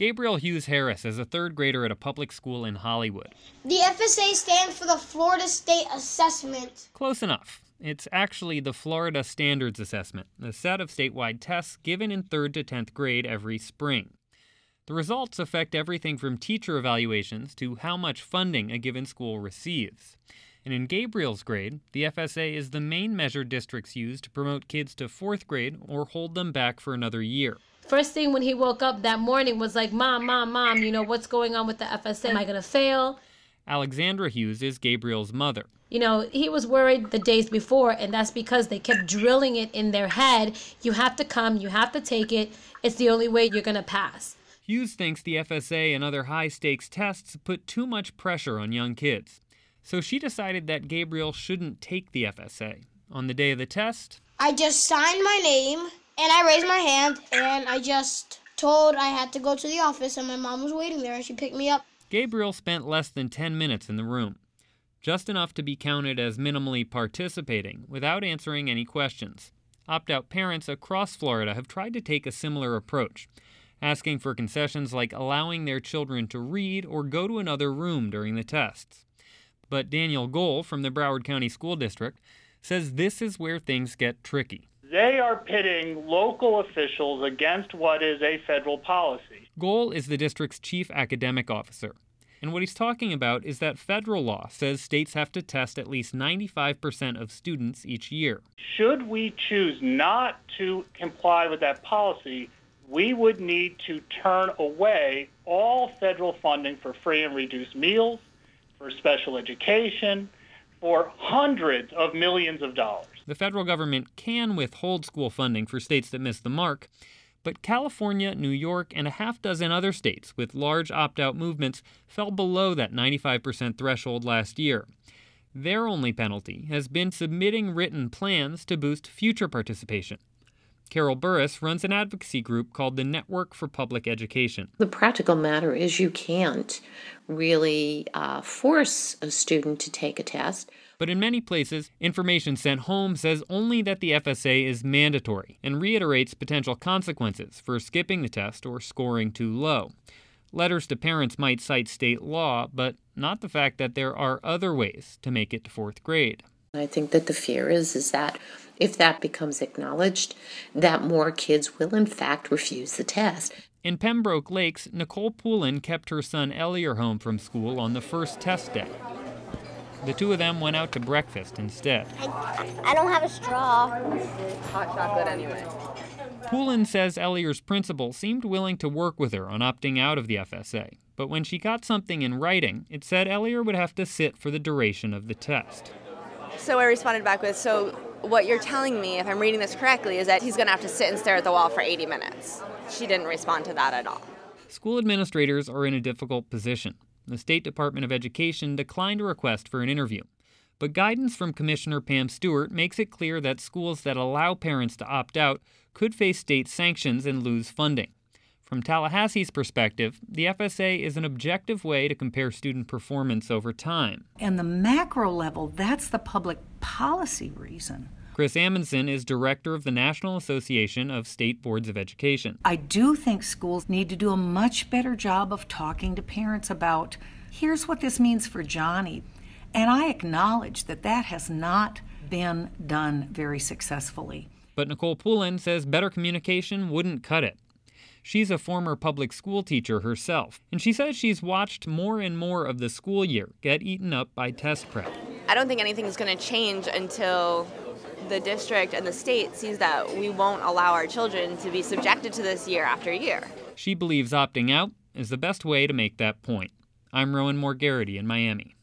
Gabriel Hughes Harris is a third grader at a public school in Hollywood. The FSA stands for the Florida State Assessment. Close enough. It's actually the Florida Standards Assessment, a set of statewide tests given in 3rd to 10th grade every spring. The results affect everything from teacher evaluations to how much funding a given school receives. And in Gabriel's grade, the FSA is the main measure districts use to promote kids to 4th grade or hold them back for another year. First thing when he woke up that morning was like, Mom, what's going on with the FSA? Am I going to fail? Alexandra Hughes is Gabriel's mother. He was worried the days before, and that's because they kept drilling it in their head. You have to come, you have to take it. It's the only way you're going to pass. Hughes thinks the FSA and other high-stakes tests put too much pressure on young kids. So she decided that Gabriel shouldn't take the FSA. On the day of the test, I just signed my name, and I raised my hand, and I just told I had to go to the office, and my mom was waiting there, and she picked me up. Gabriel spent less than 10 minutes in the room, just enough to be counted as minimally participating without answering any questions. Opt-out parents across Florida have tried to take a similar approach, asking for concessions like allowing their children to read or go to another room during the tests. But Daniel Gohl from the Broward County School District says this is where things get tricky. They are pitting local officials against what is a federal policy. Gohl is the district's chief academic officer. And what he's talking about is that federal law says states have to test at least 95% of students each year. Should we choose not to comply with that policy, we would need to turn away all federal funding for free and reduced meals, for special education, for hundreds of millions of dollars. The federal government can withhold school funding for states that miss the mark, but California, New York, and a half dozen other states with large opt-out movements fell below that 95% threshold last year. Their only penalty has been submitting written plans to boost future participation. Carol Burris runs an advocacy group called the Network for Public Education. The practical matter is you can't really force a student to take a test. But in many places, information sent home says only that the FSA is mandatory and reiterates potential consequences for skipping the test or scoring too low. Letters to parents might cite state law, but not the fact that there are other ways to make it to 4th grade. I think that the fear is that if that becomes acknowledged, that more kids will in fact refuse the test. In Pembroke Lakes, Nicole Poulin kept her son Elier home from school on the first test day. The two of them went out to breakfast instead. I don't have a straw. Hot chocolate anyway. Poulin says Elier's principal seemed willing to work with her on opting out of the FSA. But when she got something in writing, it said Elier would have to sit for the duration of the test. So I responded back with, so what you're telling me, if I'm reading this correctly, is that he's going to have to sit and stare at the wall for 80 minutes. She didn't respond to that at all. School administrators are in a difficult position. The State Department of Education declined a request for an interview. But guidance from Commissioner Pam Stewart makes it clear that schools that allow parents to opt out could face state sanctions and lose funding. From Tallahassee's perspective, the FSA is an objective way to compare student performance over time. And the macro level, that's the public policy reason. Chris Amundson is director of the National Association of State Boards of Education. I do think schools need to do a much better job of talking to parents about, here's what this means for Johnny. And I acknowledge that that has not been done very successfully. But Nicole Poulin says better communication wouldn't cut it. She's a former public school teacher herself, and she says she's watched more and more of the school year get eaten up by test prep. I don't think anything's going to change until the district and the state sees that we won't allow our children to be subjected to this year after year. She believes opting out is the best way to make that point. I'm Rowan Morgarity in Miami.